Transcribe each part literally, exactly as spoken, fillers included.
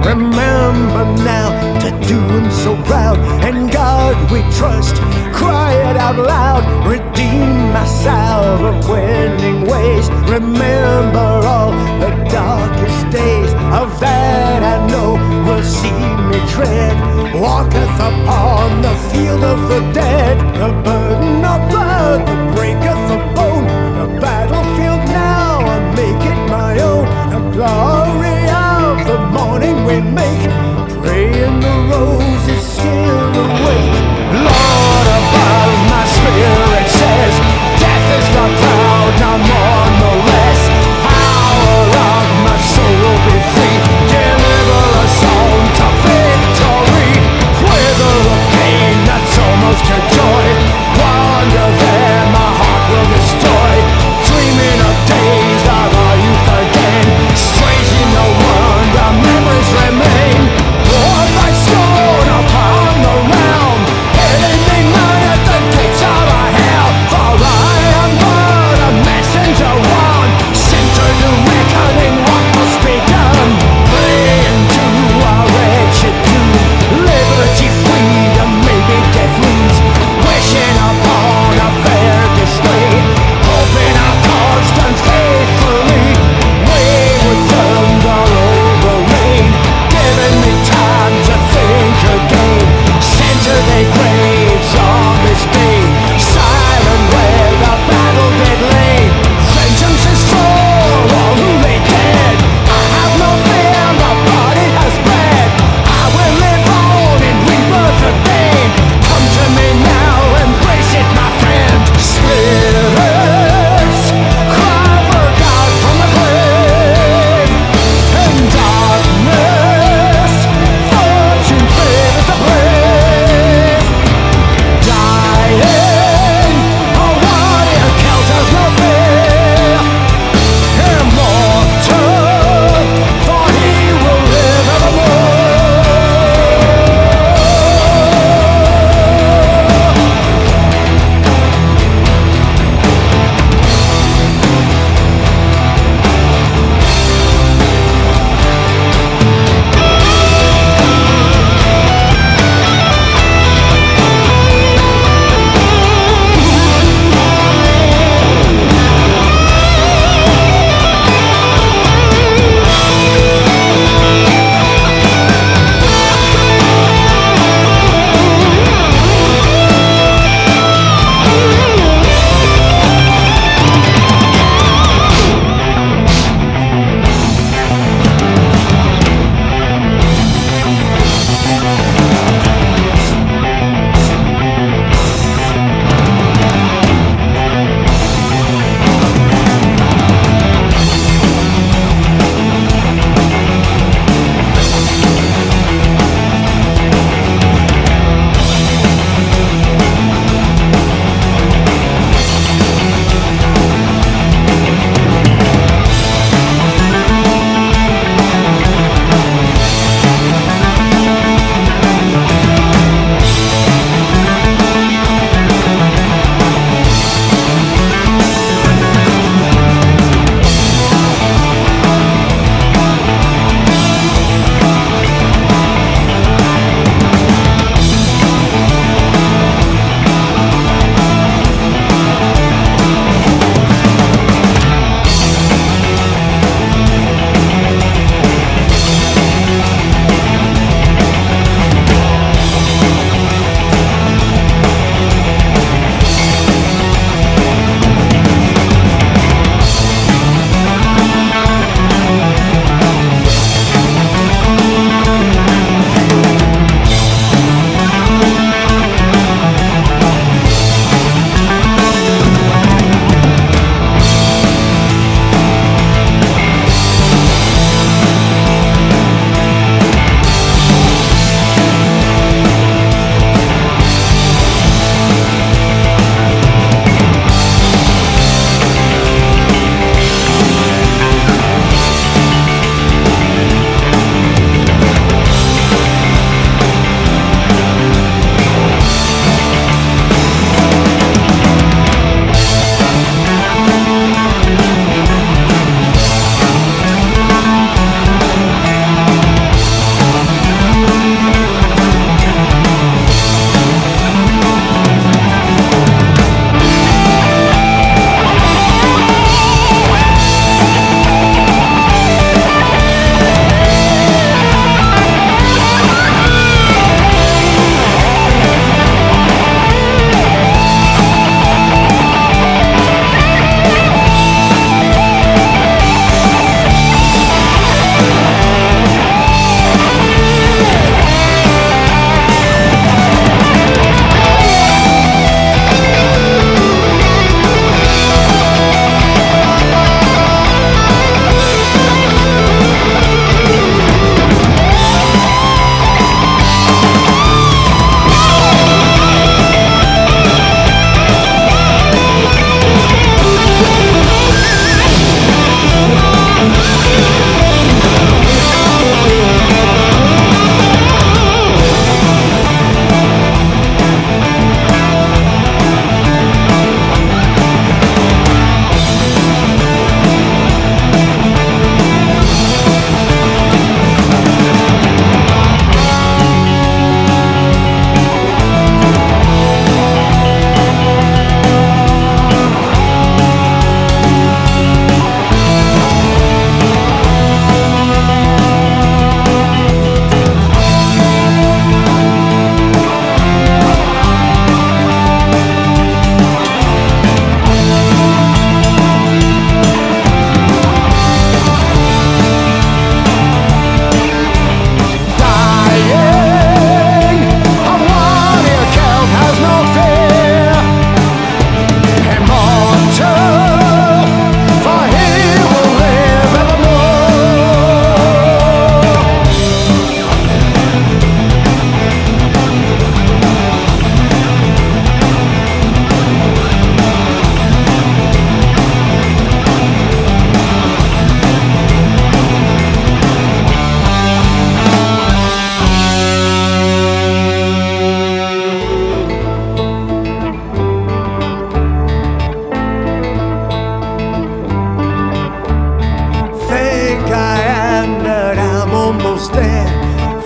Remember now to do him so proud. And God we trust, cry it out loud. Redeem my salve of winning ways. Remember all the darkest days. Of that I know will see me tread. Walketh upon the field of the dead. The burden of blood that breaketh the bone. The battlefield now I make it my own. The glory of the morning we make. Praying the roses still awake. Lord above, my spirit says, death is not proud, nor more, no less. Power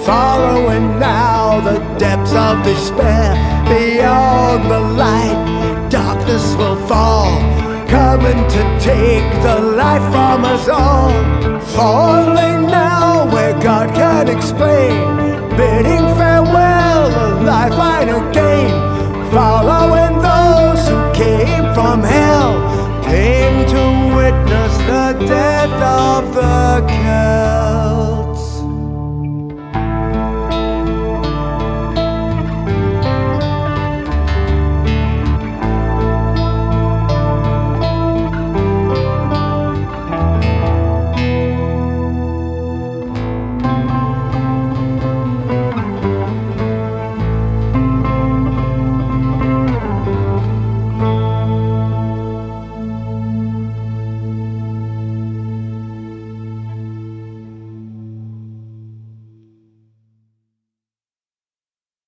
following now the depths of despair. Beyond the light, darkness will fall, coming to take the life from us all. Falling now where God can explain, bidding farewell the life I know gain. Following those who came from hell, came to witness the death of the cat.